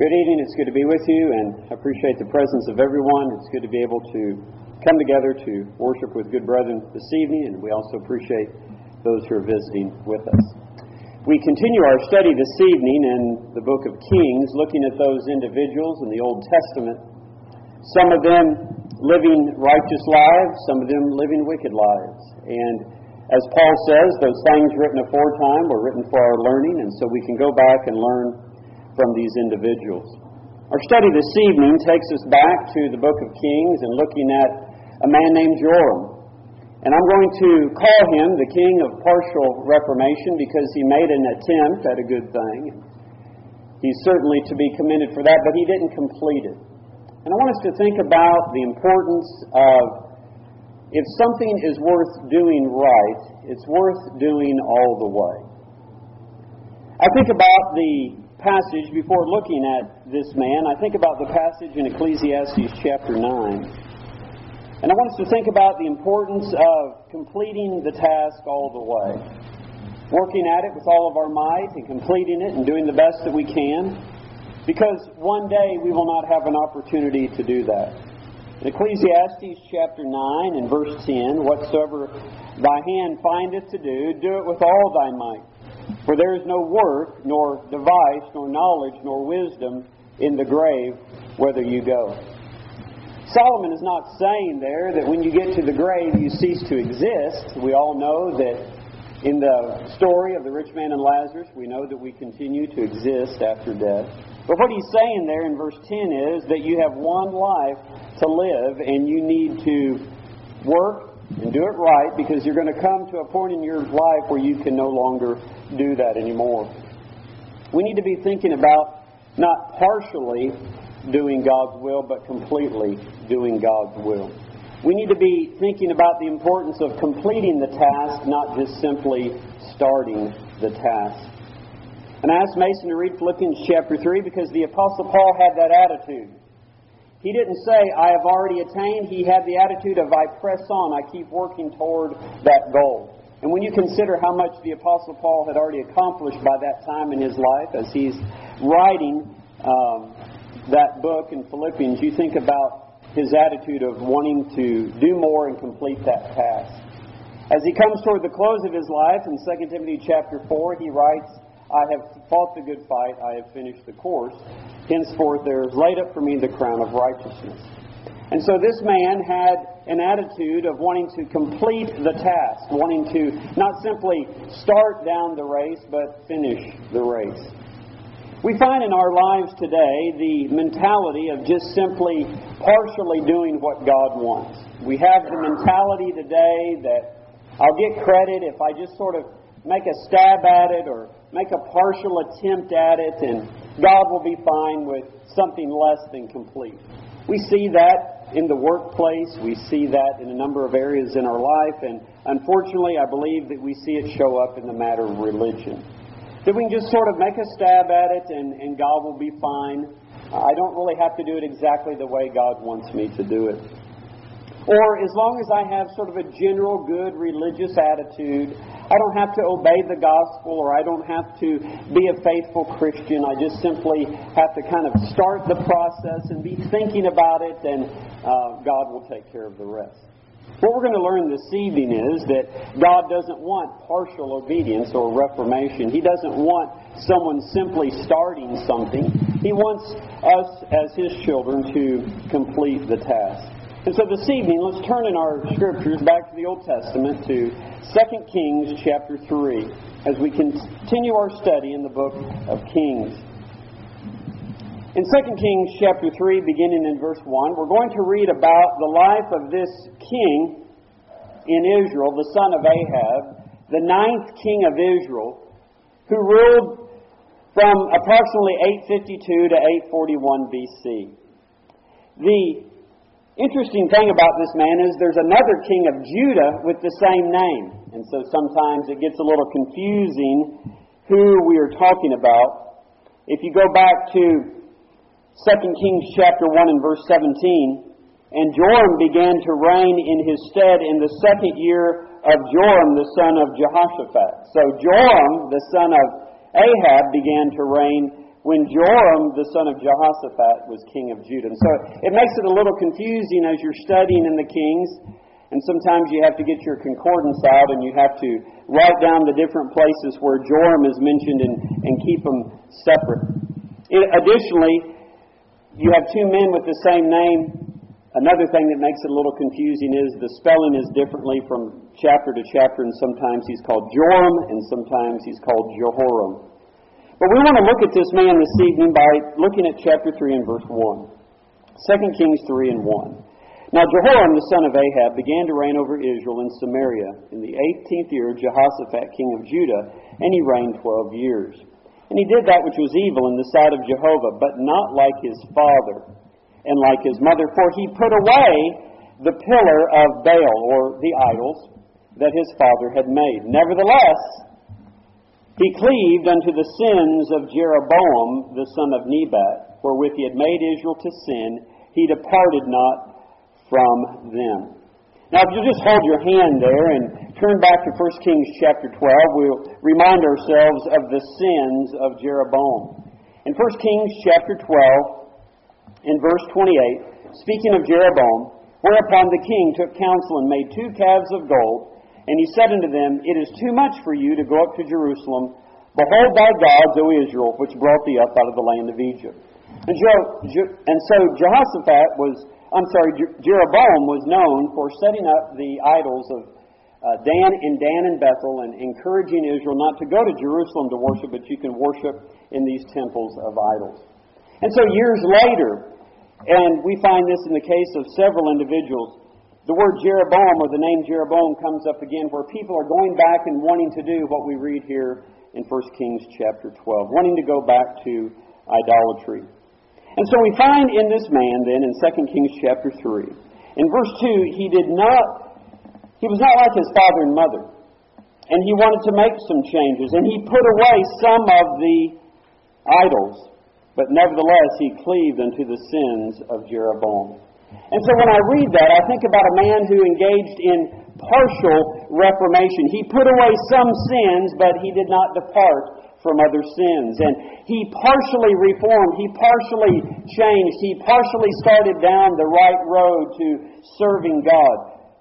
Good evening. It's good to be with you, and I appreciate the presence of everyone. It's good to be able to come together to worship with good brethren this evening, and we also appreciate those who are visiting with us. We continue our study this evening in the book of Kings, looking at those individuals in the Old Testament, some of them living righteous lives, some of them living wicked lives. And as Paul says, those things written aforetime were written for our learning, and so we can go back and learn from these individuals. Our study this evening takes us back to the book of Kings and looking at a man named Joram. And I'm going to call him the king of partial reformation because he made an attempt at a good thing. He's certainly to be commended for that, but he didn't complete it. And I want us to think about the importance of if something is worth doing right, it's worth doing all the way. I think about the passage, before looking at this man, I think about the passage in Ecclesiastes chapter 9. And I want us to think about the importance of completing the task all the way. Working at it with all of our might and completing it and doing the best that we can. Because one day we will not have an opportunity to do that. In Ecclesiastes chapter 9 and verse 10, whatsoever thy hand findeth to do, do it with all thy might. For there is no work, nor device, nor knowledge, nor wisdom in the grave whither you go. Solomon is not saying there that when you get to the grave you cease to exist. We all know that in the story of the rich man and Lazarus, we know that we continue to exist after death. But what he's saying there in verse 10 is that you have one life to live and you need to work and do it right, because you're going to come to a point in your life where you can no longer do that anymore. We need to be thinking about not partially doing God's will, but completely doing God's will. We need to be thinking about the importance of completing the task, not just simply starting the task. And I asked Mason to read Philippians chapter 3 because the Apostle Paul had that attitude. He didn't say, I have already attained. He had the attitude of, I press on. I keep working toward that goal. And when you consider how much the Apostle Paul had already accomplished by that time in his life, as he's writing that book in Philippians, you think about his attitude of wanting to do more and complete that task. As he comes toward the close of his life, in 2 Timothy chapter 4, he writes, I have fought the good fight, I have finished the course. Henceforth there is laid up for me the crown of righteousness. And so this man had an attitude of wanting to complete the task, wanting to not simply start down the race, but finish the race. We find in our lives today the mentality of just simply partially doing what God wants. We have the mentality today that I'll get credit if I just sort of make a stab at it or make a partial attempt at it, and God will be fine with something less than complete. We see that in the workplace. We see that in a number of areas in our life, and unfortunately I believe that we see it show up in the matter of religion. That we can just sort of make a stab at it and God will be fine. I don't really have to do it exactly the way God wants me to do it. Or as long as I have sort of a general good religious attitude, I don't have to obey the gospel, or I don't have to be a faithful Christian. I just simply have to kind of start the process and be thinking about it, and God will take care of the rest. What we're going to learn this evening is that God doesn't want partial obedience or reformation. He doesn't want someone simply starting something. He wants us as His children to complete the task. And so this evening, let's turn in our scriptures back to the Old Testament to 2 Kings chapter 3 as we continue our study in the book of Kings. In 2 Kings chapter 3, beginning in verse 1, we're going to read about the life of this king in Israel, the son of Ahab, the 9th king of Israel, who ruled from approximately 852 to 841 BC. The interesting thing about this man is there's another king of Judah with the same name. And so sometimes it gets a little confusing who we are talking about. If you go back to 2 Kings chapter 1 and verse 17, and Joram began to reign in his stead in the 2nd year of Joram the son of Jehoshaphat. So Joram the son of Ahab began to reign when Joram, the son of Jehoshaphat, was king of Judah. And so it makes it a little confusing as you're studying in the Kings. And sometimes you have to get your concordance out and you have to write down the different places where Joram is mentioned and keep them separate. Additionally, you have two men with the same name. Another thing that makes it a little confusing is the spelling is differently from chapter to chapter, and sometimes he's called Joram and sometimes he's called Jehoram. But we want to look at this man this evening by looking at chapter 3 and verse 1. 2 Kings 3 and 1. Now Jehoram, the son of Ahab, began to reign over Israel in Samaria in the 18th year of Jehoshaphat, king of Judah, and he reigned 12 years. And he did that which was evil in the sight of Jehovah, but not like his father and like his mother, for he put away the pillar of Baal, or the idols, that his father had made. Nevertheless, he cleaved unto the sins of Jeroboam, the son of Nebat, wherewith he had made Israel to sin. He departed not from them. Now, if you'll just hold your hand there and turn back to 1 Kings chapter 12, we'll remind ourselves of the sins of Jeroboam. In 1 Kings chapter 12, in verse 28, speaking of Jeroboam, whereupon the king took counsel and made 2 calves of gold, and he said unto them, It is too much for you to go up to Jerusalem. Behold thy gods, O Israel, which brought thee up out of the land of Egypt. And so Jeroboam was known for setting up the idols of Dan and Bethel, and encouraging Israel not to go to Jerusalem to worship, but you can worship in these temples of idols. And so years later, and we find this in the case of several individuals, the word Jeroboam, or the name Jeroboam, comes up again where people are going back and wanting to do what we read here in 1 Kings chapter 12, wanting to go back to idolatry. And so we find in this man then in 2 Kings chapter 3, in verse 2, he was not like his father and mother. And he wanted to make some changes, and he put away some of the idols, but nevertheless he cleaved unto the sins of Jeroboam. And so when I read that, I think about a man who engaged in partial reformation. He put away some sins, but he did not depart from other sins. And he partially reformed, he partially changed, he partially started down the right road to serving God.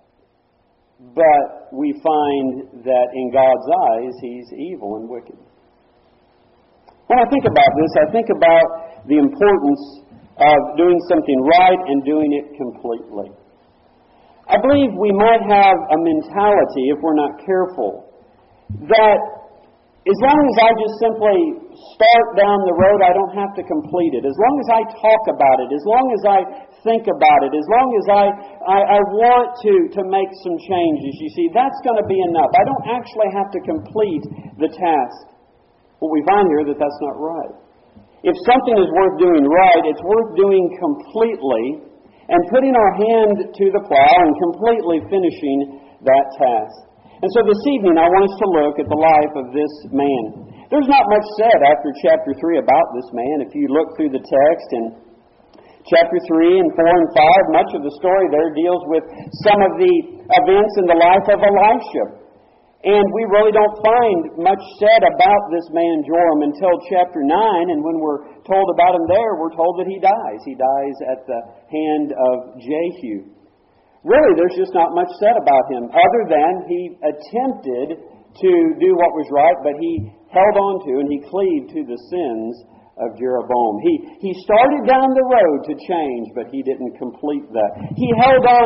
But we find that in God's eyes, he's evil and wicked. When I think about this, I think about the importance of doing something right and doing it completely. I believe we might have a mentality, if we're not careful, that as long as I just simply start down the road, I don't have to complete it. As long as I talk about it, as long as I think about it, as long as I want to make some changes, you see, that's going to be enough. I don't actually have to complete the task. But we find here that that's not right. If something is worth doing right, it's worth doing completely and putting our hand to the plow and completely finishing that task. And so this evening I want us to look at the life of this man. There's not much said after chapter 3 about this man. If you look through the text in chapter 3 and 4 and 5, much of the story there deals with some of the events in the life of Elisha. And we really don't find much said about this man Joram until chapter 9, and when we're told about him there, we're told that he dies. He dies at the hand of Jehu. Really, there's just not much said about him, other than he attempted to do what was right, but he held on to and he cleaved to the sins of Jeroboam. He started down the road to change, but he didn't complete that. He held on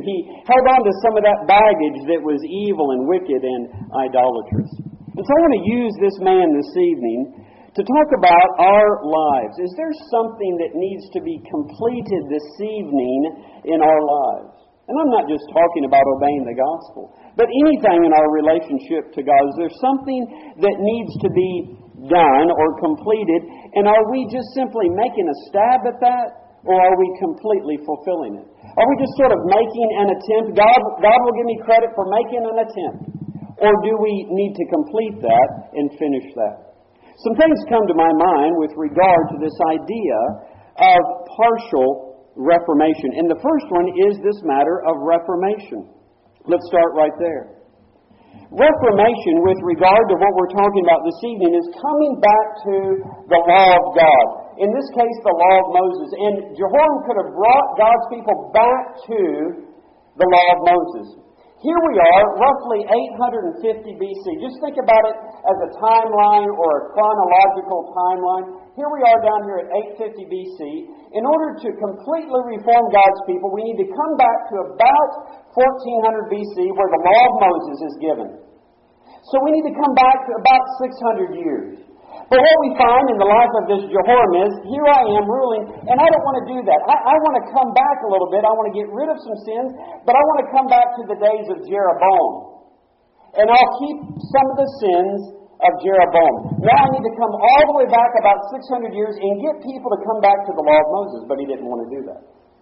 to some of that baggage that was evil and wicked and idolatrous. And so I want to use this man this evening to talk about our lives. Is there something that needs to be completed this evening in our lives? And I'm not just talking about obeying the gospel, but anything in our relationship to God. Is there something that needs to be done or completed, and are we just simply making a stab at that, or are we completely fulfilling it? Are we just sort of making an attempt? God will give me credit for making an attempt, or do we need to complete that and finish that? Some things come to my mind with regard to this idea of partial reformation, and the first one is this matter of reformation. Let's start right there. Reformation, with regard to what we're talking about this evening, is coming back to the law of God. In this case, the law of Moses. And Jehoram could have brought God's people back to the law of Moses. Here we are, roughly 850 BC. Just think about it as a timeline or a chronological timeline. Here we are down here at 850 BC. In order to completely reform God's people, we need to come back to about 1400 BC, where the law of Moses is given. So we need to come back to about 600 years. But what we find in the life of this Jehoram is, here I am ruling, and I don't want to do that. I want to come back a little bit. I want to get rid of some sins, but I want to come back to the days of Jeroboam. And I'll keep some of the sins of Jeroboam. Now I need to come all the way back about 600 years and get people to come back to the law of Moses, but he didn't want to do that.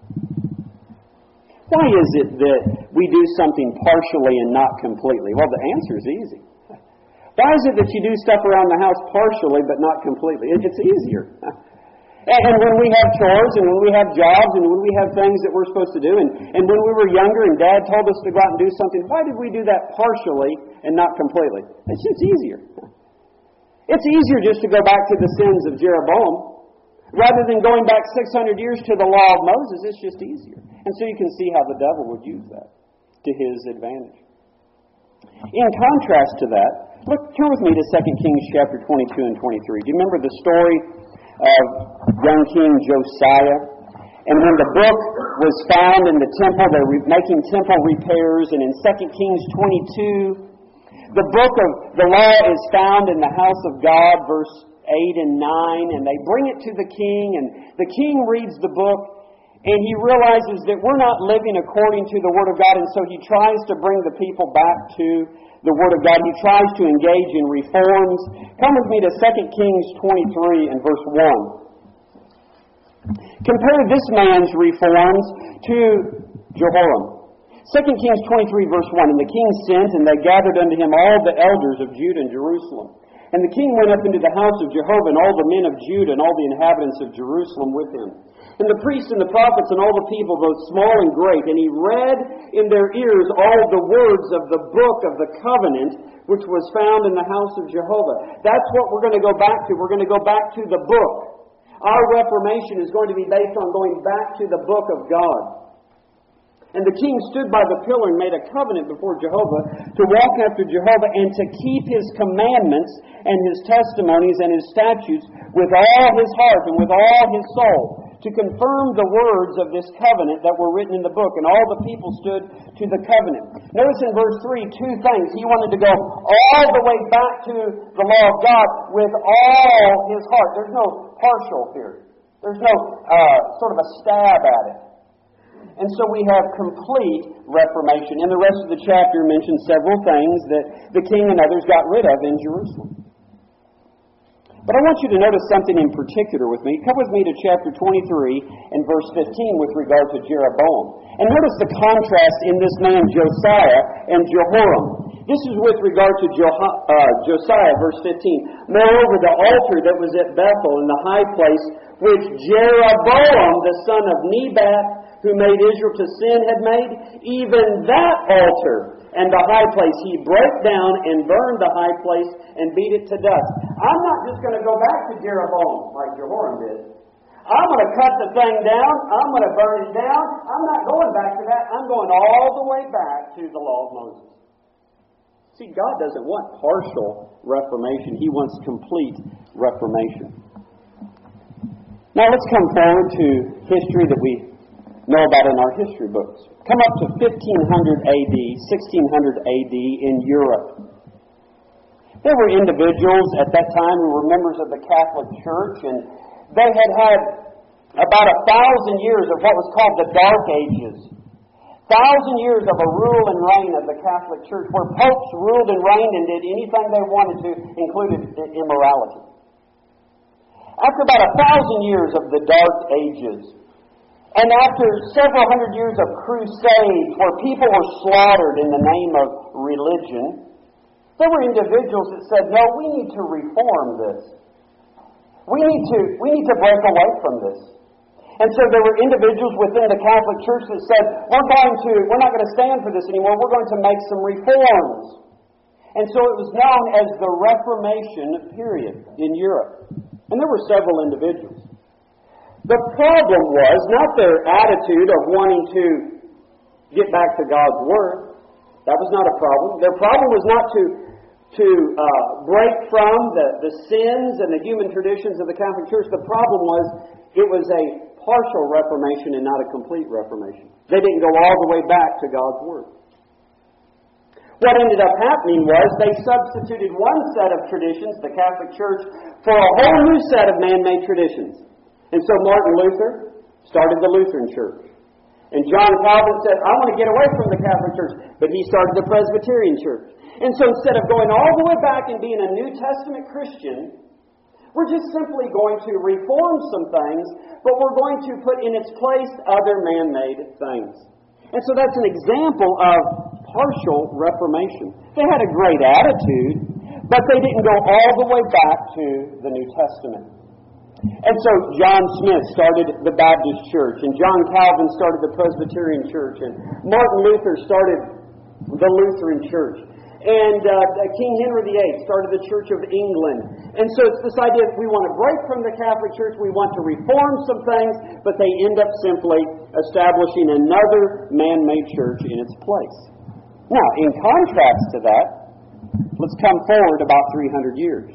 Why is it that we do something partially and not completely? Well, the answer is easy. Why is it that you do stuff around the house partially but not completely? It's easier. And when we have chores and when we have jobs and when we have things that we're supposed to do, and when we were younger and Dad told us to go out and do something, why did we do that partially and not completely? It's just easier. It's easier just to go back to the sins of Jeroboam. Rather than going back 600 years to the law of Moses, it's just easier. And so you can see how the devil would use that to his advantage. In contrast to that, turn with me to 2 Kings chapter 22 and 23. Do you remember the story of young King Josiah? And when the book was found in the temple, they were making temple repairs, and in 2 Kings 22, the book of the law is found in the house of God, verse 8 and 9, and they bring it to the king, and the king reads the book, and he realizes that we're not living according to the Word of God, and so he tries to bring the people back to the Word of God. He tries to engage in reforms. Come with me to 2 Kings 23 and verse 1. Compare this man's reforms to Jehoram. 2 Kings 23 verse 1. And the king sent, and they gathered unto him all the elders of Judah and Jerusalem. And the king went up into the house of Jehovah, and all the men of Judah, and all the inhabitants of Jerusalem with him. And the priests and the prophets and all the people, both small and great. And he read in their ears all the words of the book of the covenant, which was found in the house of Jehovah. That's what we're going to go back to. We're going to go back to the book. Our reformation is going to be based on going back to the book of God. And the king stood by the pillar and made a covenant before Jehovah to walk after Jehovah and to keep his commandments and his testimonies and his statutes with all his heart and with all his soul, to confirm the words of this covenant that were written in the book. And all the people stood to the covenant. Notice in verse 3 two things. He wanted to go all the way back to the law of God with all his heart. There's no partial here. There's no sort of a stab at it. And so we have complete reformation. And the rest of the chapter mentions several things that the king and others got rid of in Jerusalem. But I want you to notice something in particular with me. Come with me to chapter 23 and verse 15 with regard to Jeroboam. And notice the contrast in this man Josiah and Jehoram. This is with regard to Josiah, verse 15. Moreover, the altar that was at Bethel in the high place, which Jeroboam, the son of Nebat, who made Israel to sin, had made, even that altar and the high place he broke down and burned the high place and beat it to dust. I'm not just going to go back to Jeroboam like Jehoram did. I'm going to cut the thing down. I'm going to burn it down. I'm not going back to that. I'm going all the way back to the law of Moses. See, God doesn't want partial reformation. He wants complete reformation. Now let's come forward to history that we know about in our history books. Come up to 1500 AD, 1600 AD in Europe. There were individuals at that time who were members of the Catholic Church, and they had about 1,000 years of what was called the Dark Ages. 1,000 years of a rule and reign of the Catholic Church, where popes ruled and reigned and did anything they wanted to, including immorality. After about 1,000 years of the Dark Ages, and after several hundred years of crusades where people were slaughtered in the name of religion, there were individuals that said, no, we need to reform this. We need to break away from this. And so there were individuals within the Catholic Church that said, we're not going to stand for this anymore. We're going to make some reforms. And so it was known as the Reformation period in Europe. And there were several individuals. The problem was not their attitude of wanting to get back to God's Word. That was not a problem. Their problem was not to break from the sins and the human traditions of the Catholic Church. The problem was it was a partial reformation and not a complete reformation. They didn't go all the way back to God's Word. What ended up happening was they substituted one set of traditions, the Catholic Church, for a whole new set of man-made traditions. And so Martin Luther started the Lutheran Church. And John Calvin said, I want to get away from the Catholic Church. But he started the Presbyterian Church. And so instead of going all the way back and being a New Testament Christian, we're just simply going to reform some things, but we're going to put in its place other man-made things. And so that's an example of partial reformation. They had a great attitude, but they didn't go all the way back to the New Testament. And so John Smith started the Baptist Church, and John Calvin started the Presbyterian Church, and Martin Luther started the Lutheran Church, and King Henry VIII started the Church of England. And so it's this idea that we want to break from the Catholic Church, we want to reform some things, but they end up simply establishing another man-made church in its place. Now, in contrast to that, let's come forward about 300 years.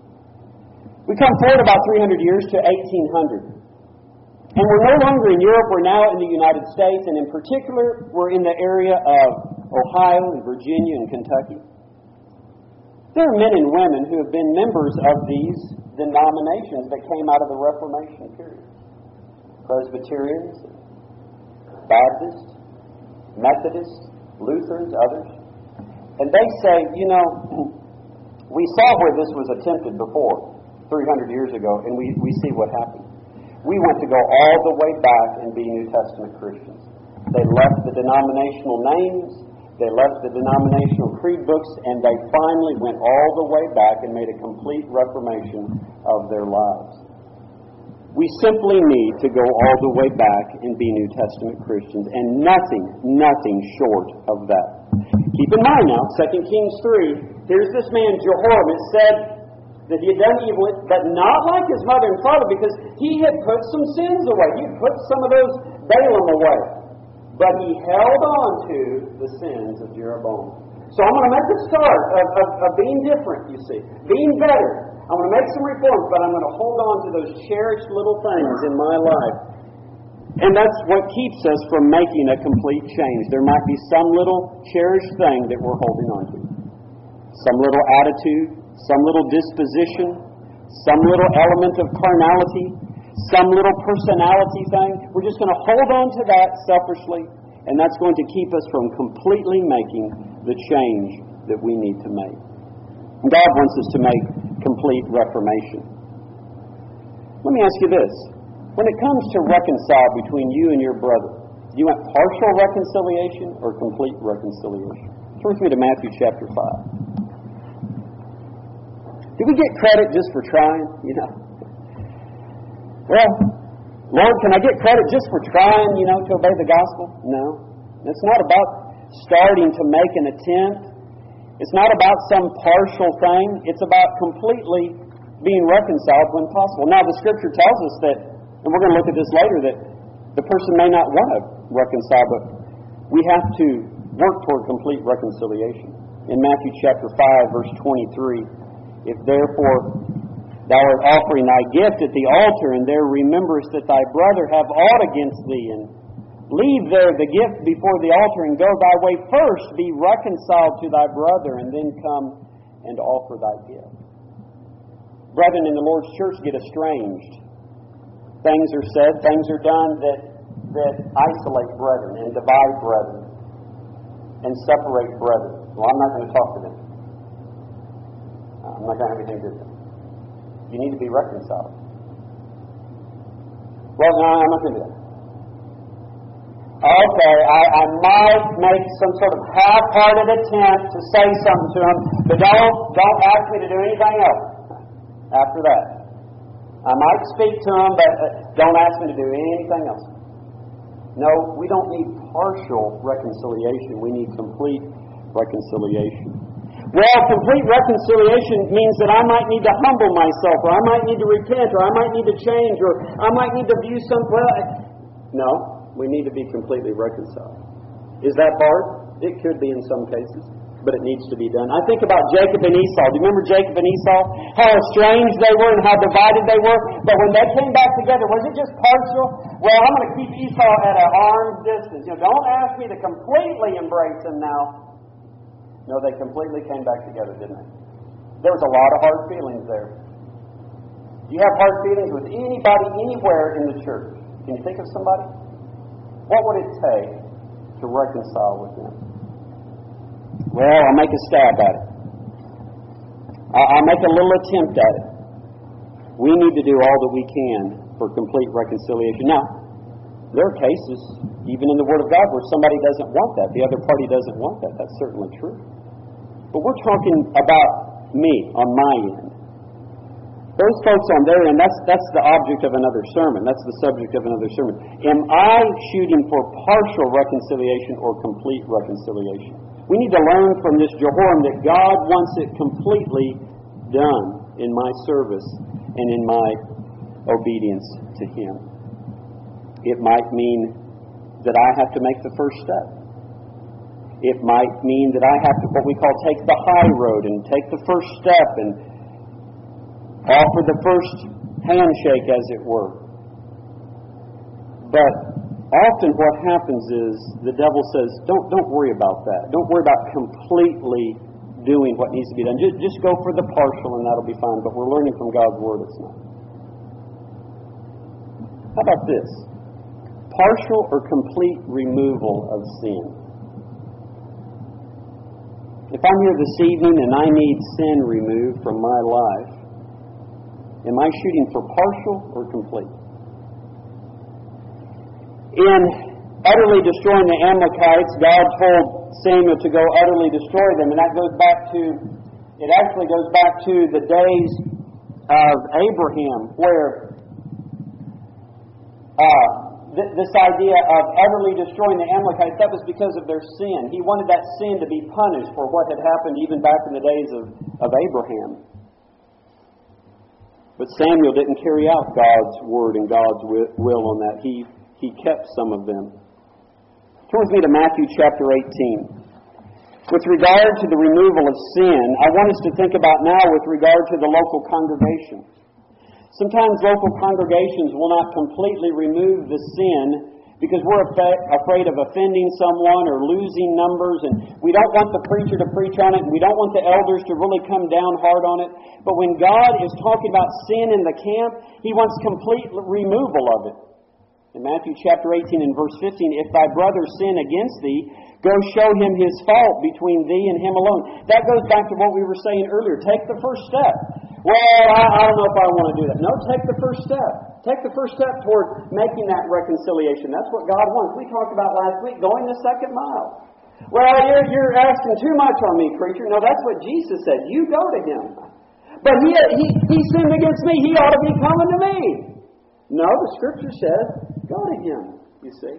We come forward about 300 years to 1800. And we're no longer in Europe, we're now in the United States, and in particular, we're in the area of Ohio and Virginia and Kentucky. There are men and women who have been members of these denominations that came out of the Reformation period. Presbyterians, Baptists, Methodists, Lutherans, others. And they say, we saw where this was attempted before, 300 years ago, and we see what happened. We want to go all the way back and be New Testament Christians. They left the denominational names, they left the denominational creed books, and they finally went all the way back and made a complete reformation of their lives. We simply need to go all the way back and be New Testament Christians, and nothing short of that. Keep in mind now, 2 Kings 3, here's this man Jehoram. It said that he had done evil, but not like his mother and father, because he had put some sins away. He had put some of those Balaam away. But he held on to the sins of Jeroboam. So I'm going to make a start of being different, you see, being better. I'm going to make some reforms, but I'm going to hold on to those cherished little things in my life. And that's what keeps us from making a complete change. There might be some little cherished thing that we're holding on to. Some little attitude, some little disposition, some little element of carnality, some little personality thing. We're just going to hold on to that selfishly, and that's going to keep us from completely making the change that we need to make. God wants us to make complete reformation. Let me ask you this. When it comes to reconcile between you and your brother, do you want partial reconciliation or complete reconciliation? Turn with me to Matthew chapter 5. Do we get credit just for trying? Well, Lord, can I get credit just for trying, to obey the gospel? No. It's not about starting to make an attempt. It's not about some partial thing. It's about completely being reconciled when possible. Now, the Scripture tells us that, and we're going to look at this later, that the person may not want to reconcile, but we have to work toward complete reconciliation. In Matthew chapter 5, verse 23, if therefore thou art offering thy gift at the altar, and there rememberest that thy brother have aught against thee, and leave there the gift before the altar, and go thy way, first be reconciled to thy brother, and then come and offer thy gift. Brethren in the Lord's church get estranged. Things are said, things are done that isolate brethren and divide brethren and separate brethren. Well, I'm not going to talk to them. I'm not going to have anything to do with them. You need to be reconciled. Well, no, I'm not going to do that. Okay, I might make some sort of half-hearted attempt to say something to them, but don't ask me to do anything else after that. I might speak to them, but don't ask me to do anything else. No, we don't need partial reconciliation. We need complete reconciliation. Well, complete reconciliation means that I might need to humble myself, or I might need to repent, or I might need to change, or I might need to view some... Well, no, we need to be completely reconciled. Is that hard? It could be in some cases, but it needs to be done. I think about Jacob and Esau. Do you remember Jacob and Esau? How estranged they were and how divided they were. But when they came back together, was it just partial? Well, I'm going to keep Esau at an arm's distance. Don't ask me to completely embrace him now. No, they completely came back together, didn't they? There was a lot of hard feelings there. Do you have hard feelings with anybody, anywhere in the church? Can you think of somebody? What would it take to reconcile with them? Well, I'll make a stab at it. I'll make a little attempt at it. We need to do all that we can for complete reconciliation. Now, there are cases, even in the Word of God, where somebody doesn't want that. The other party doesn't want that. That's certainly true. But we're talking about me, on my end. Those folks on their end, that's the object of another sermon. That's the subject of another sermon. Am I shooting for partial reconciliation or complete reconciliation? We need to learn from this Jehoram that God wants it completely done in my service and in my obedience to Him. It might mean that I have to make the first step. It might mean that I have to, what we call, take the high road and take the first step and offer the first handshake, as it were. But often what happens is the devil says, don't worry about that. Don't worry about completely doing what needs to be done. Just go for the partial and that'll be fine. But we're learning from God's Word it's not. How about this? Partial or complete removal of sin. If I'm here this evening and I need sin removed from my life, am I shooting for partial or complete? In utterly destroying the Amalekites, God told Samuel to go utterly destroy them, and that goes back to, it actually goes back to the days of Abraham, where this idea of utterly destroying the Amalekites, that was because of their sin. He wanted that sin to be punished for what had happened even back in the days of Abraham. But Samuel didn't carry out God's word and God's will on that. He kept some of them. Turn with me to Matthew chapter 18. With regard to the removal of sin, I want us to think about now with regard to the local congregation. Sometimes local congregations will not completely remove the sin because we're afraid of offending someone or losing numbers, and we don't want the preacher to preach on it, and we don't want the elders to really come down hard on it. But when God is talking about sin in the camp, He wants complete removal of it. In Matthew chapter 18 and verse 15, if thy brother sin against thee, go show him his fault between thee and him alone. That goes back to what we were saying earlier. Take the first step. Well, I don't know if I want to do that. No, take the first step. Take the first step toward making that reconciliation. That's what God wants. We talked about last week, going the second mile. Well, you're asking too much on me, preacher. No, that's what Jesus said. You go to Him. But he sinned against me. He ought to be coming to me. No, the Scripture says, go to Him, you see.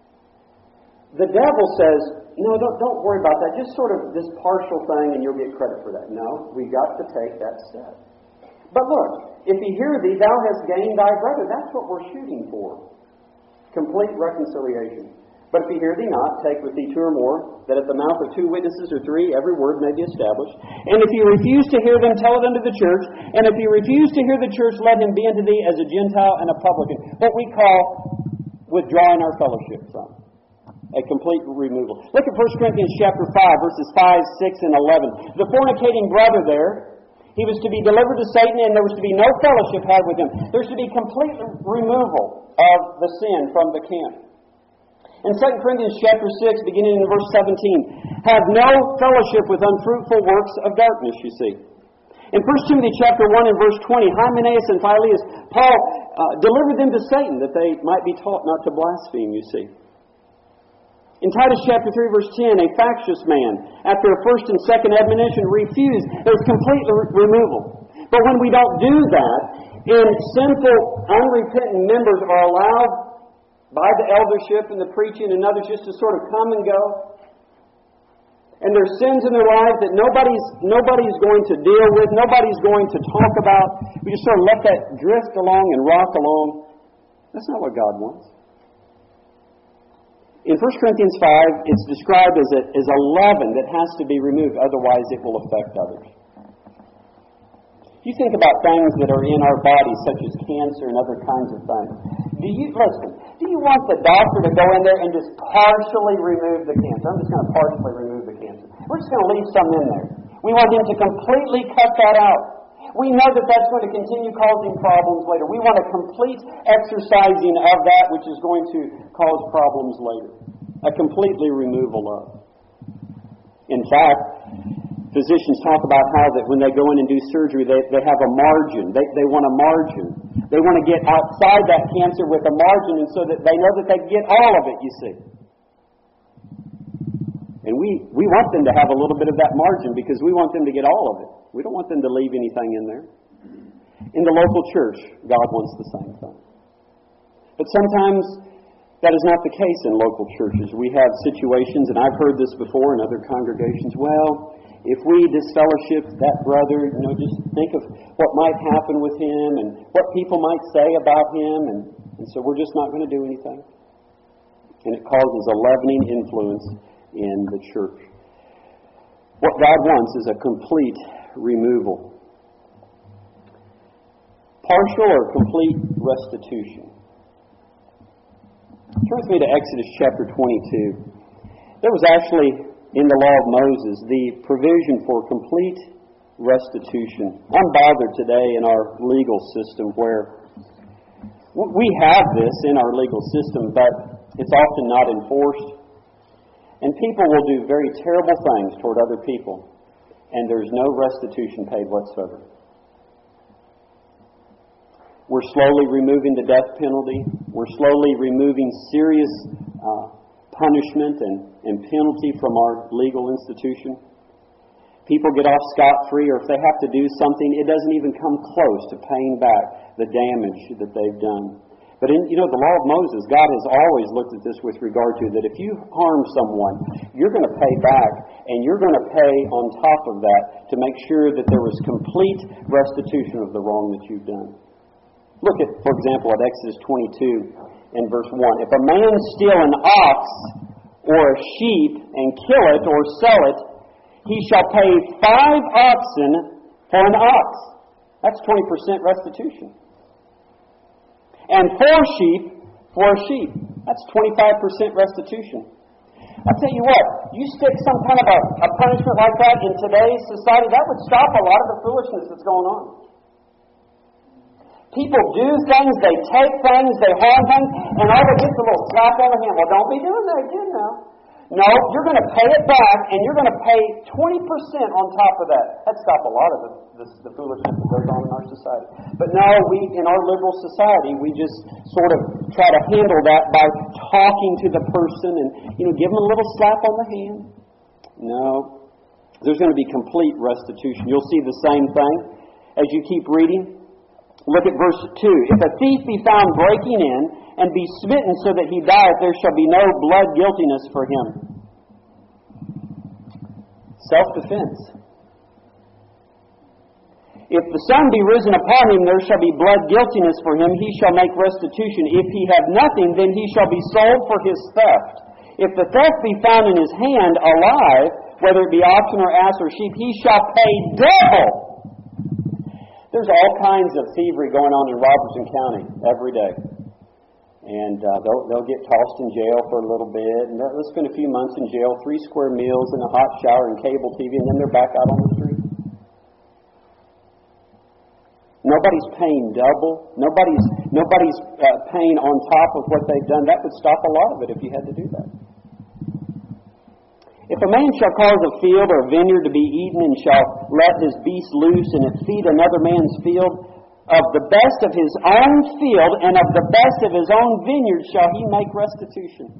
The devil says, no, don't worry about that. Just sort of this partial thing and you'll get credit for that. No, we've got to take that step. But look, if he hear thee, thou hast gained thy brother. That's what we're shooting for. Complete reconciliation. But if he hear thee not, take with thee two or more, that at the mouth of two witnesses or three, every word may be established. And if he refuse to hear them, tell it unto the church. And if he refuse to hear the church, let him be unto thee as a Gentile and a publican. What we call withdrawing our fellowship from. A complete removal. Look at 1 Corinthians chapter 5, verses 5, 6, and 11. The fornicating brother there, he was to be delivered to Satan, and there was to be no fellowship had with him. There's to be complete removal of the sin from the camp. In 2 Corinthians chapter 6, beginning in verse 17, have no fellowship with unfruitful works of darkness, you see. In 1 Timothy chapter 1 and verse 20, Hymenaeus and Philetus, Paul delivered them to Satan that they might be taught not to blaspheme, you see. In Titus chapter 3, verse 10, a factious man, after a first and second admonition, refused. There's complete removal. But when we don't do that, and sinful, unrepentant members are allowed by the eldership and the preaching and others just to sort of come and go, and there's sins in their lives that nobody's going to deal with, nobody's going to talk about. We just sort of let that drift along and rock along. That's not what God wants. In 1 Corinthians 5, it's described as a leaven that has to be removed, otherwise it will affect others. You think about things that are in our bodies, such as cancer and other kinds of things. Do you want the doctor to go in there and just partially remove the cancer? I'm just going to partially remove the cancer. We're just going to leave some in there. We want him to completely cut that out. We know that that's going to continue causing problems later. We want a complete exercising of that which is going to cause problems later. A completely removal of. In fact, physicians talk about how that when they go in and do surgery, they have a margin. They want a margin. They want to get outside that cancer with a margin, and so that they know that they get all of it, you see. And we want them to have a little bit of that margin because we want them to get all of it. We don't want them to leave anything in there. In the local church, God wants the same thing. But sometimes that is not the case in local churches. We have situations, and I've heard this before in other congregations, well, if we disfellowship that brother, just think of what might happen with him and what people might say about him, and so we're just not going to do anything. And it causes a leavening influence in the church. What God wants is a complete removal. Partial or complete restitution. Turn with me to Exodus chapter 22. There was actually, in the law of Moses, the provision for complete restitution. I'm bothered today in our legal system where we have this in our legal system, but it's often not enforced. And people will do very terrible things toward other people, and there's no restitution paid whatsoever. We're slowly removing the death penalty. We're slowly removing serious punishment and penalty from our legal institution. People get off scot-free, or if they have to do something, it doesn't even come close to paying back the damage that they've done. But in the law of Moses, God has always looked at this with regard to that if you harm someone, you're going to pay back, and you're going to pay on top of that to make sure that there was complete restitution of the wrong that you've done. Look at, for example, at Exodus 22 and verse 1. If a man steal an ox or a sheep and kill it or sell it, he shall pay 5 oxen for an ox. That's 20% restitution. And 4 sheep for a sheep. That's 25% restitution. I'll tell you what, you stick some kind of a punishment like that in today's society, that would stop a lot of the foolishness that's going on. People do things, they take things, they harm things, and all they get is a little slap on the hand. Well, don't be doing that again now. No, you're going to pay it back, and you're going to pay 20% on top of that. That'd stop a lot of the foolishness that goes on in our society. But no, in our liberal society, we just sort of try to handle that by talking to the person and, give them a little slap on the hand. No. There's going to be complete restitution. You'll see the same thing as you keep reading. Look at verse 2. If a thief be found breaking in and be smitten so that he dieth, there shall be no blood guiltiness for him. Self-defense. If the sun be risen upon him, there shall be blood guiltiness for him. He shall make restitution. If he have nothing, then he shall be sold for his theft. If the theft be found in his hand alive, whether it be oxen or ass or sheep, he shall pay double. There's all kinds of thievery going on in Robertson County every day. And they'll get tossed in jail for a little bit, and they'll spend a few months in jail, 3 square meals and a hot shower and cable TV, and then they're back out on the street. Nobody's paying double. Nobody's paying on top of what they've done. That would stop a lot of it if you had to do that. If a man shall cause a field or a vineyard to be eaten, and shall let his beast loose, and it feed another man's field, of the best of his own field and of the best of his own vineyard shall he make restitution.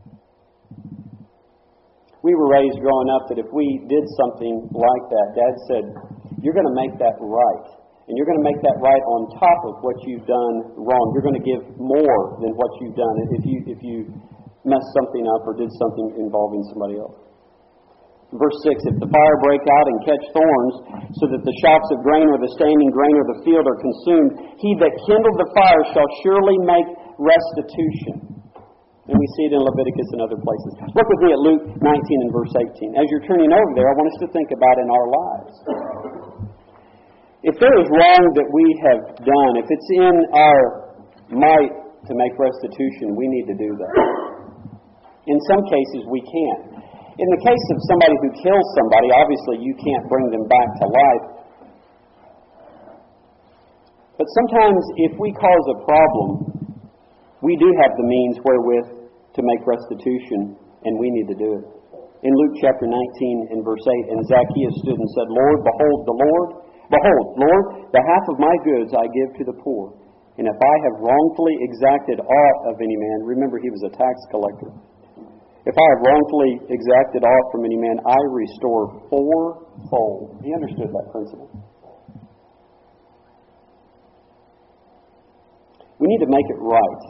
We were raised growing up that if we did something like that, Dad said, you're going to make that right. And you're going to make that right on top of what you've done wrong. You're going to give more than what you've done if you messed something up or did something involving somebody else. Verse 6, if the fire break out and catch thorns, so that the shocks of grain or the standing grain or the field are consumed, he that kindled the fire shall surely make restitution. And we see it in Leviticus and other places. Look with me at Luke 19 and verse 18. As you're turning over there, I want us to think about in our lives. If there is wrong that we have done, if it's in our might to make restitution, we need to do that. In some cases, we can't. In the case of somebody who kills somebody, obviously you can't bring them back to life. But sometimes if we cause a problem, we do have the means wherewith to make restitution, and we need to do it. In Luke chapter 19 and verse 8, and Zacchaeus stood and said, Behold, Lord, the half of my goods I give to the poor. And if I have wrongfully exacted aught of any man, remember he was a tax collector. If I have wrongfully exacted aught from any man, I restore fourfold. He understood that principle. We need to make it right.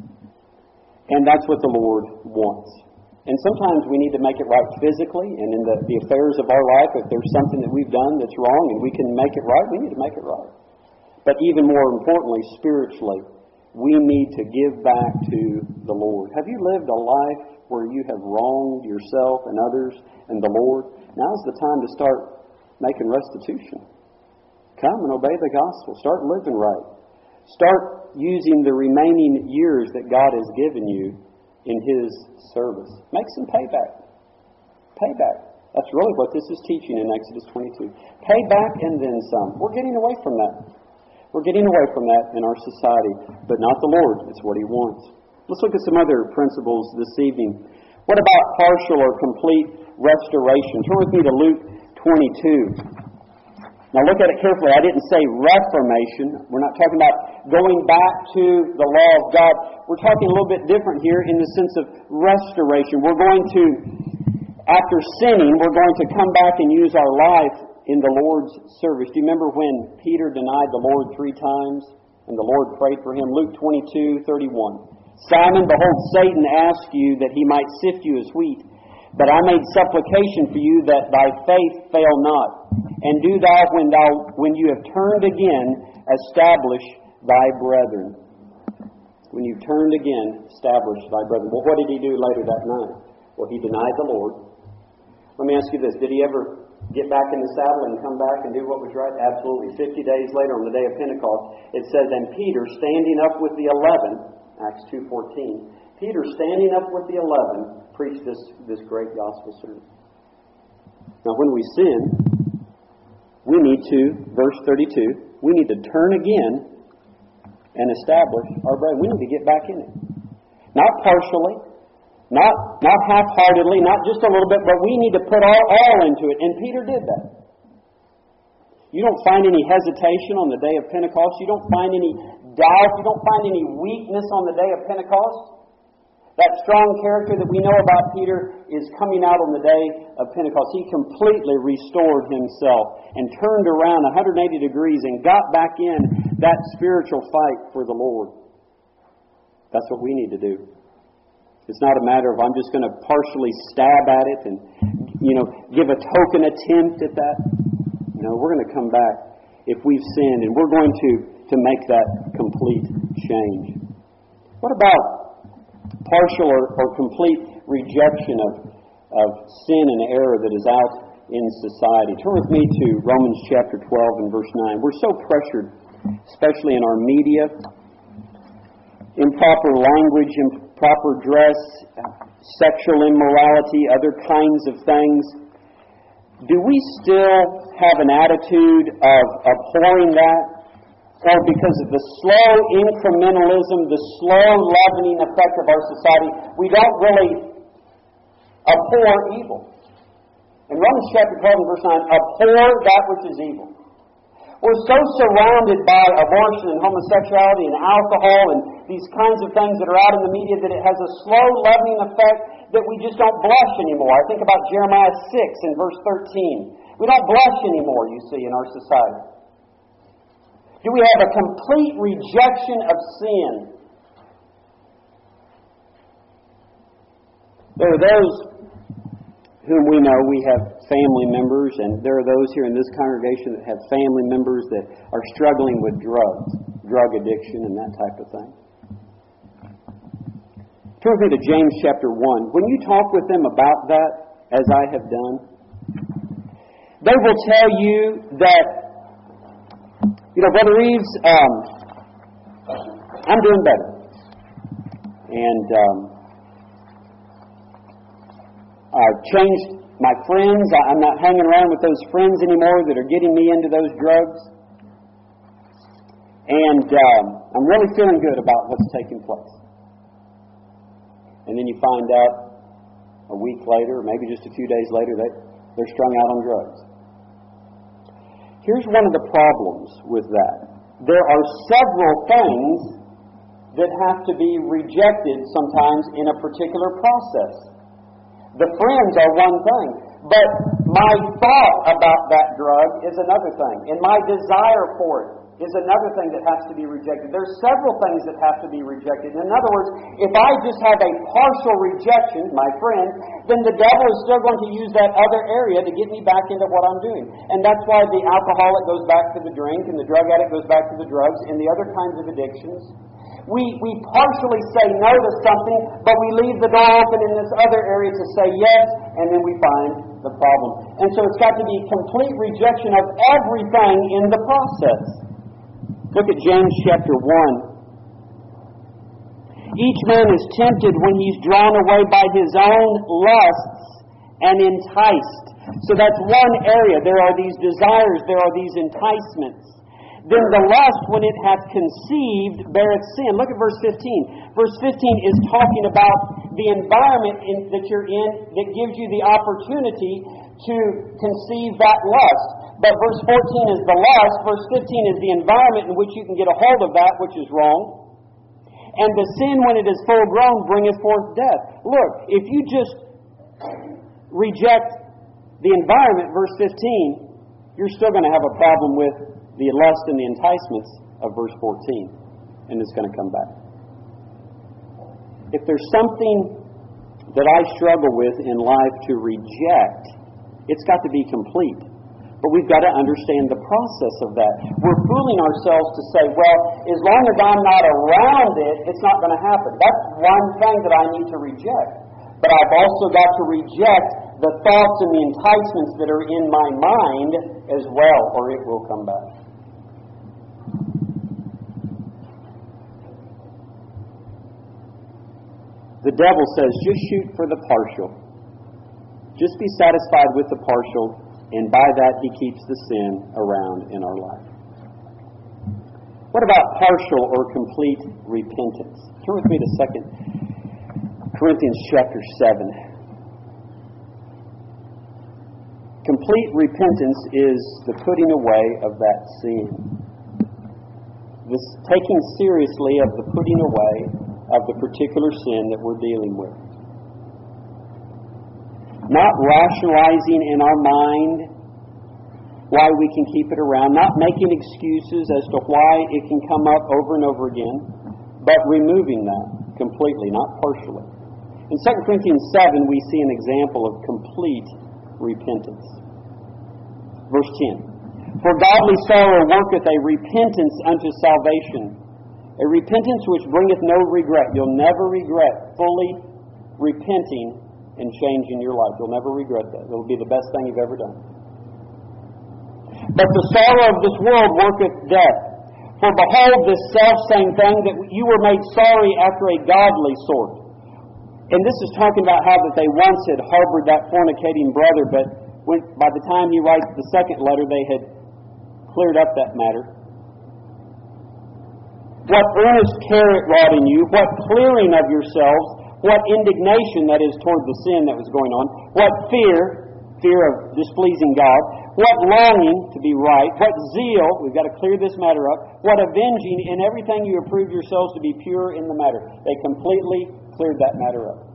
And that's what the Lord wants. And sometimes we need to make it right physically and in the affairs of our life. If there's something that we've done that's wrong and we can make it right, we need to make it right. But even more importantly, spiritually, we need to give back to the Lord. Have you lived a life where you have wronged yourself and others and the Lord? Now's the time to start making restitution. Come and obey the gospel. Start living right. Start using the remaining years that God has given you in His service. Make some payback. Payback. That's really what this is teaching in Exodus 22. Pay back and then some. We're getting away from that. We're getting away from that in our society, but not the Lord. It's what He wants. Let's look at some other principles this evening. What about partial or complete restoration? Turn with me to Luke 22. Now look at it carefully. I didn't say reformation. We're not talking about going back to the law of God. We're talking a little bit different here in the sense of restoration. We're going to, after sinning, we're going to come back and use our life in the Lord's service. Do you remember when Peter denied the Lord 3 times and the Lord prayed for him? Luke 22:31. Simon, behold, Satan asked you that he might sift you as wheat. But I made supplication for you that thy faith fail not. And do thou, when you have turned again, establish thy brethren. When you've turned again, establish thy brethren. Well, what did he do later that night? Well, he denied the Lord. Let me ask you this. Did he ever get back in the saddle and come back and do what was right? Absolutely. 50 days later, on the day of Pentecost, it says, and Peter, standing up with the 11, Acts 2:14, Peter, standing up with the 11, preached this great gospel service. Now, when we sin, we need to, verse 32, we need to turn again and establish our brethren. We need to get back in it. Not partially, not half-heartedly, not just a little bit, but we need to put our all into it. And Peter did that. You don't find any hesitation on the day of Pentecost. You don't find any doubt. You don't find any weakness on the day of Pentecost. That strong character that we know about Peter is coming out on the day of Pentecost. He completely restored himself and turned around 180 degrees and got back in that spiritual fight for the Lord. That's what we need to do. It's not a matter of I'm just going to partially stab at it and, give a token attempt at that. No, we're going to come back if we've sinned, and we're going to make that complete change. What about partial or complete rejection of sin and error that is out in society? Turn with me to Romans chapter 12 and verse 9. We're so pressured, especially in our media, improper language, improper dress, sexual immorality, other kinds of things. Do we still have an attitude of abhorring that? Or because of the slow incrementalism, the slow leavening effect of our society, we don't really abhor evil. In Romans chapter 12 and verse 9, abhor that which is evil. We're so surrounded by abortion and homosexuality and alcohol and these kinds of things that are out in the media that it has a slow leavening effect that we just don't blush anymore. I think about Jeremiah 6 and verse 13. We don't blush anymore, you see, in our society. Do we have a complete rejection of sin? There are those whom we know, we have family members, and there are those here in this congregation that have family members that are struggling with drugs, drug addiction, and that type of thing. Turn with me to James chapter 1. When you talk with them about that, as I have done, they will tell you that, Brother Reeves, I'm doing better. And I've changed my friends. I'm not hanging around with those friends anymore that are getting me into those drugs. And I'm really feeling good about what's taking place. And then you find out a week later, or maybe just a few days later, that they're strung out on drugs. Here's one of the problems with that. There are several things that have to be rejected sometimes in a particular process. The friends are one thing, but my thought about that drug is another thing, and my desire for it is another thing that has to be rejected. There's several things that have to be rejected. In other words, if I just have a partial rejection, my friend, then the devil is still going to use that other area to get me back into what I'm doing. And that's why the alcoholic goes back to the drink, and the drug addict goes back to the drugs, and the other kinds of addictions. We partially say no to something, but we leave the door open in this other area to say yes, and then we find the problem. And so it's got to be complete rejection of everything in the process. Look at James chapter 1. Each man is tempted when he's drawn away by his own lusts and enticed. So that's one area. There are these desires, there are these enticements. Then the lust, when it hath conceived, beareth sin. Look at verse 15. Verse 15 is talking about the environment that you're in that gives you the opportunity to conceive that lust. But verse 14 is the lust. Verse 15 is the environment in which you can get a hold of that which is wrong. And the sin, when it is full grown, bringeth forth death. Look, if you just reject the environment, verse 15, you're still going to have a problem with the lust and the enticements of verse 14. And it's going to come back. If there's something that I struggle with in life to reject, it's got to be complete. But we've got to understand the process of that. We're fooling ourselves to say, well, as long as I'm not around it, it's not going to happen. That's one thing that I need to reject. But I've also got to reject the thoughts and the enticements that are in my mind as well, or it will come back. The devil says, just shoot for the partial. Just be satisfied with the partial. And by that, he keeps the sin around in our life. What about partial or complete repentance? Turn with me to 2 Corinthians chapter 7. Complete repentance is the putting away of that sin. This taking seriously of the putting away of the particular sin that we're dealing with. Not rationalizing in our mind why we can keep it around, not making excuses as to why it can come up over and over again, but removing that completely, not partially. In 2 Corinthians 7, we see an example of complete repentance. Verse 10. For godly sorrow worketh a repentance unto salvation, a repentance which bringeth no regret. You'll never regret fully repenting and changing your life. You'll never regret that. It'll be the best thing you've ever done. But the sorrow of this world worketh death. For behold, this selfsame thing, that you were made sorry after a godly sort. And this is talking about how that they once had harbored that fornicating brother, but by the time he writes the second letter, they had cleared up that matter. What earnest care it wrought in you, what clearing of yourselves, what indignation, that is, toward the sin that was going on. What fear of displeasing God. What longing to be right. What zeal, we've got to clear this matter up. What avenging, in everything you approve yourselves to be pure in the matter. They completely cleared that matter up.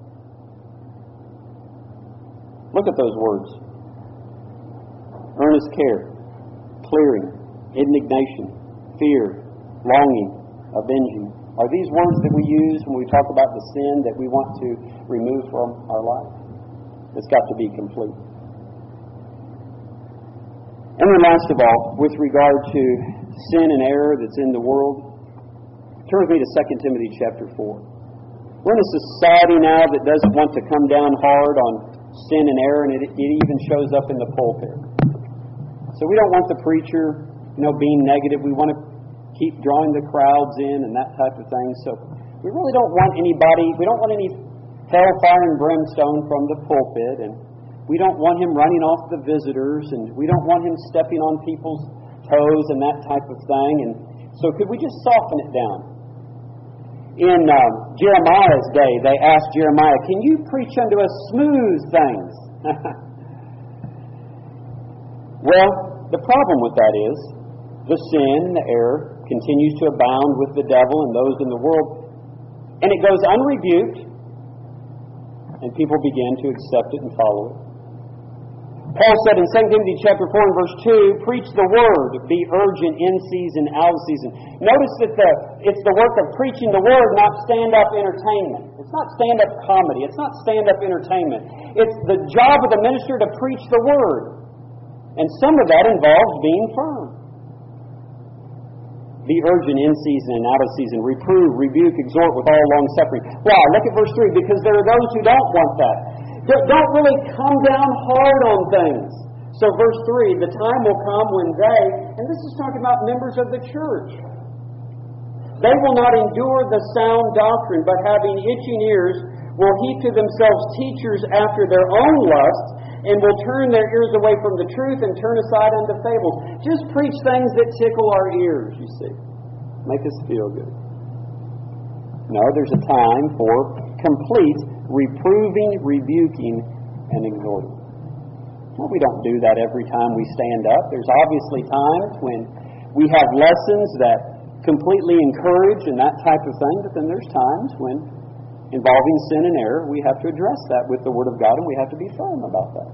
Look at those words. Earnest care, clearing, indignation, fear, longing, avenging. Are these words that we use when we talk about the sin that we want to remove from our life? It's got to be complete. And then last of all, with regard to sin and error that's in the world, turn with me to 2 Timothy chapter 4. We're in a society now that doesn't want to come down hard on sin and error, and it even shows up in the pulpit. So we don't want the preacher, being negative. We want to keep drawing the crowds in and that type of thing. So we really don't want we don't want any hellfire and brimstone from the pulpit, and we don't want him running off the visitors, and we don't want him stepping on people's toes and that type of thing. And so could we just soften it down? In Jeremiah's day, they asked Jeremiah, "Can you preach unto us smooth things?" Well, the problem with that is the sin, the error, continues to abound with the devil and those in the world, and it goes unrebuked, and people begin to accept it and follow it. Paul said in 2 Timothy chapter 4 and verse 2, "Preach the word, be urgent in season, out of season." Notice that it's the work of preaching the word, not stand-up entertainment. It's not stand-up comedy. It's not stand-up entertainment. It's the job of the minister to preach the word. And some of that involves being firm. Be urgent in season and out of season. Reprove, rebuke, exhort with all long suffering. Why? Look at verse 3. Because there are those who don't want that. Don't really come down hard on things. So verse 3, the time will come when they, and this is talking about members of the church, they will not endure the sound doctrine, but having itching ears will heap to themselves teachers after their own lusts, and will turn their ears away from the truth and turn aside unto fables. Just preach things that tickle our ears, you see. Make us feel good. No, there's a time for complete reproving, rebuking, and exhorting. Well, we don't do that every time we stand up. There's obviously times when we have lessons that completely encourage and that type of thing, but then there's times when, involving sin and error, we have to address that with the Word of God, and we have to be firm about that.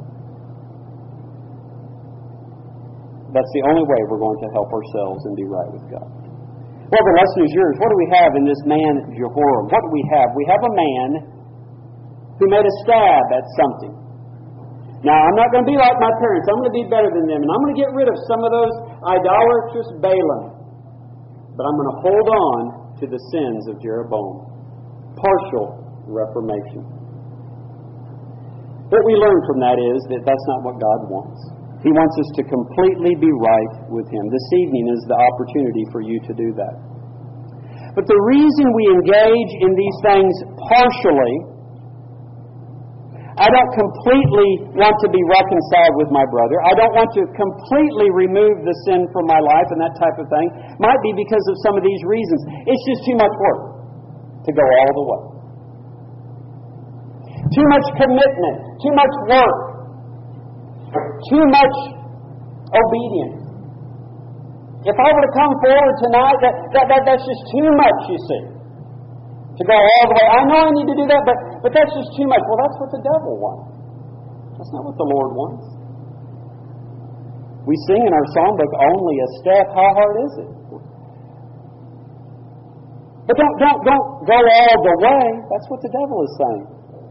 That's the only way we're going to help ourselves and be right with God. Well, the lesson is yours. What do we have in this man Jehoram? What do we have? We have a man who made a stab at something. Now, I'm not going to be like my parents. I'm going to be better than them. And I'm going to get rid of some of those idolatrous Balaam. But I'm going to hold on to the sins of Jeroboam. Partial reformation. What we learn from that is that that's not what God wants. He wants us to completely be right with Him. This evening is the opportunity for you to do that. But the reason we engage in these things partially, I don't completely want to be reconciled with my brother. I don't want to completely remove the sin from my life and that type of thing. Might be because of some of these reasons. It's just too much work to go all the way. Too much commitment. Too much work. Too much obedience. If I were to come forward tonight, that's just too much, you see. To go all the way. I know I need to do that, but that's just too much. Well, that's what the devil wants. That's not what the Lord wants. We sing in our songbook, only a step. How hard is it? But don't go all the way. That's what the devil is saying.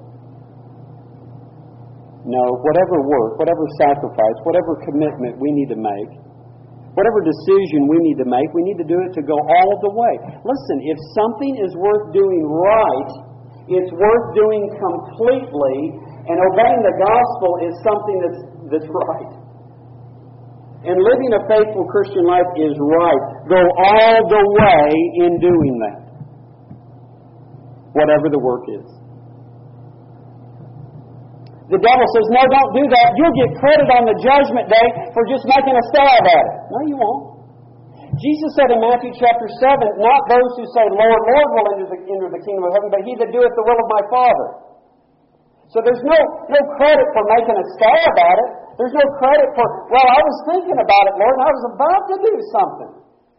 No, whatever work, whatever sacrifice, whatever commitment we need to make, whatever decision we need to make, we need to do it to go all the way. Listen, if something is worth doing right, it's worth doing completely, and obeying the gospel is something that's right. And living a faithful Christian life is right. Go all the way in doing that. Whatever the work is. The devil says, no, don't do that. You'll get credit on the judgment day for just making a stab at it. No, you won't. Jesus said in Matthew chapter 7, not those who say, Lord, Lord, will enter the kingdom of heaven, but he that doeth the will of my Father. So there's no credit for making a stab at it. There's no credit for, well, I was thinking about it, Lord, and I was about to do something.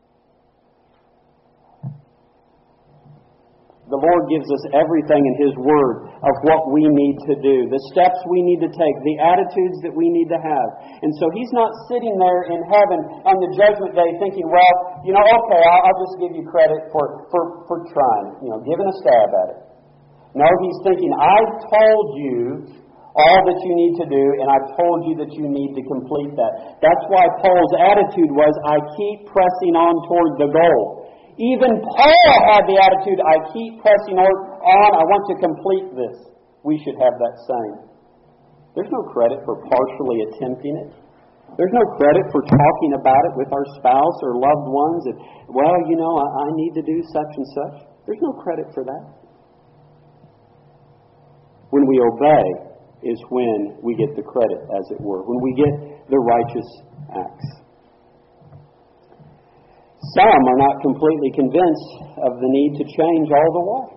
The Lord gives us everything in His Word of what we need to do, the steps we need to take, the attitudes that we need to have. And so He's not sitting there in heaven on the judgment day thinking, well, okay, I'll just give you credit for trying, giving a stab at it. No, He's thinking, I told you all that you need to do, and I've told you that you need to complete that. That's why Paul's attitude was, I keep pressing on toward the goal. Even Paul had the attitude, I keep pressing on, I want to complete this. We should have that same. There's no credit for partially attempting it. There's no credit for talking about it with our spouse or loved ones. And, well, I need to do such and such. There's no credit for that. When we obey is when we get the credit, as it were, when we get the righteous acts. Some are not completely convinced of the need to change all the way.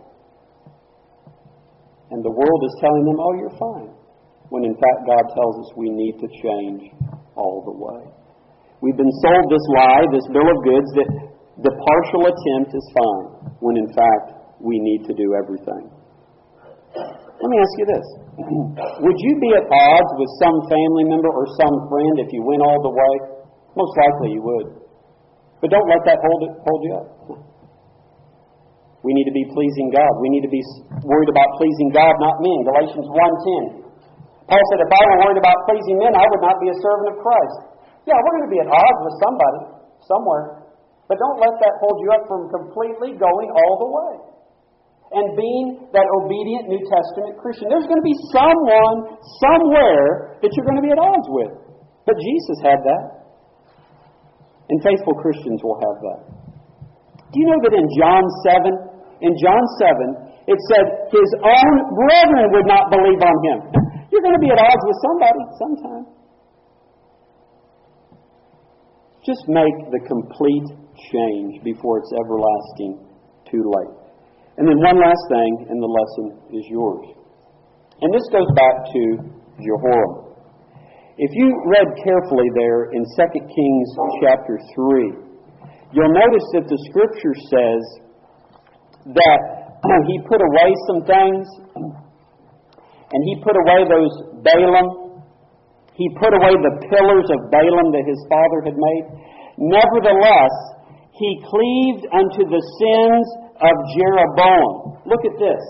And the world is telling them, oh, you're fine. When in fact God tells us we need to change all the way. We've been sold this lie, this bill of goods, that the partial attempt is fine, when in fact we need to do everything. Let me ask you this. Would you be at odds with some family member or some friend if you went all the way? Most likely you would. But don't let that hold you up. We need to be pleasing God. We need to be worried about pleasing God, not men. Galatians 1:10. Paul said, if I were worried about pleasing men, I would not be a servant of Christ. Yeah, we're going to be at odds with somebody, somewhere. But don't let that hold you up from completely going all the way. And being that obedient New Testament Christian. There's going to be someone, somewhere, that you're going to be at odds with. But Jesus had that. And faithful Christians will have that. Do you know that in John 7, it said, his own brethren would not believe on him. You're going to be at odds with somebody sometime. Just make the complete change before it's everlasting too late. And then one last thing, and the lesson is yours. And this goes back to Jehoram. If you read carefully there in 2 Kings chapter 3, you'll notice that the Scripture says that he put away some things, and he put away those Balaam. He put away the pillars of Balaam that his father had made. Nevertheless, he cleaved unto the sins of Jeroboam. Look at this.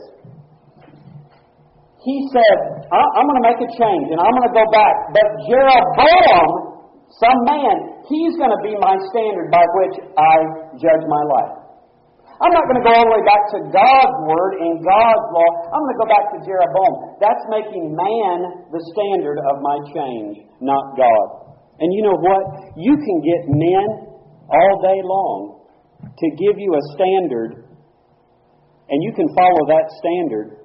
He said, I'm going to make a change, and I'm going to go back. But Jeroboam, some man, he's going to be my standard by which I judge my life. I'm not going to go all the way back to God's Word and God's law. I'm going to go back to Jeroboam. That's making man the standard of my change, not God. And you know what? You can get men all day long to give you a standard, and you can follow that standard,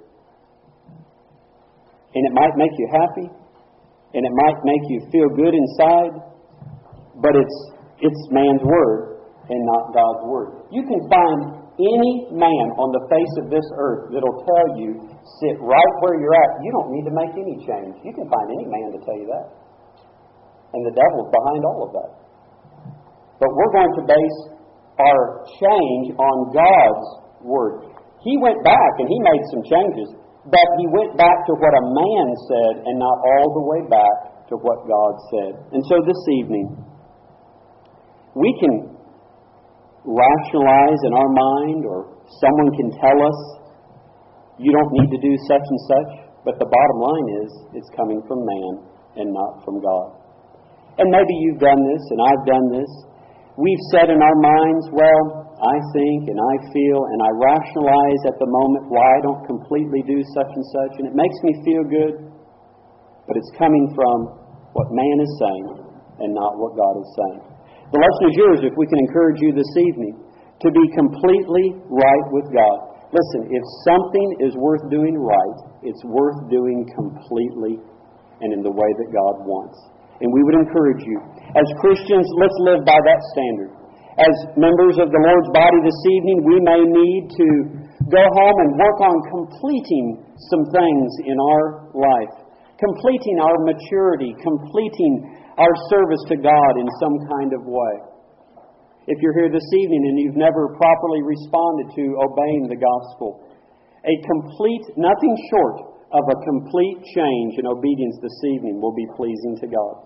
and it might make you happy, and it might make you feel good inside, but it's man's word and not God's word. You can find any man on the face of this earth that'll tell you, sit right where you're at. You don't need to make any change. You can find any man to tell you that. And the devil's behind all of that. But we're going to base our change on God's word. He went back and he made some changes, but he went back to what a man said and not all the way back to what God said. And so this evening, we can rationalize in our mind, or someone can tell us, you don't need to do such and such, but the bottom line is, it's coming from man and not from God. And maybe you've done this, and I've done this. We've said in our minds, well, I think and I feel, and I rationalize at the moment why I don't completely do such and such, and it makes me feel good, but it's coming from what man is saying and not what God is saying. The lesson is yours if we can encourage you this evening to be completely right with God. Listen, if something is worth doing right, it's worth doing completely and in the way that God wants. And we would encourage you, as Christians, let's live by that standard. As members of the Lord's body this evening, we may need to go home and work on completing some things in our life, completing our maturity, completing our service to God in some kind of way. If you're here this evening and you've never properly responded to obeying the gospel, nothing short of a complete change in obedience this evening will be pleasing to God.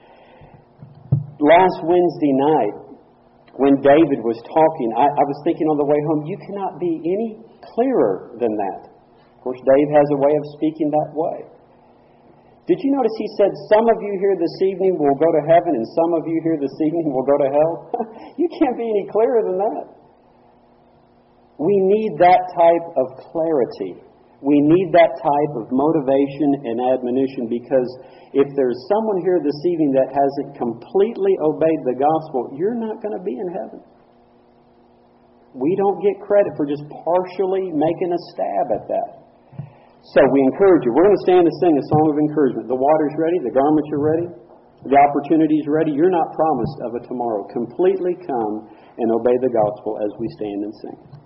Last Wednesday night, when David was talking, I was thinking on the way home, you cannot be any clearer than that. Of course, Dave has a way of speaking that way. Did you notice he said, some of you here this evening will go to heaven and some of you here this evening will go to hell? You can't be any clearer than that. We need that type of clarity. We need that type of motivation and admonition, because if there's someone here this evening that hasn't completely obeyed the gospel, you're not going to be in heaven. We don't get credit for just partially making a stab at that. So we encourage you. We're going to stand and sing a song of encouragement. The water's ready. The garments are ready. The opportunity's ready. You're not promised of a tomorrow. Completely come and obey the gospel as we stand and sing.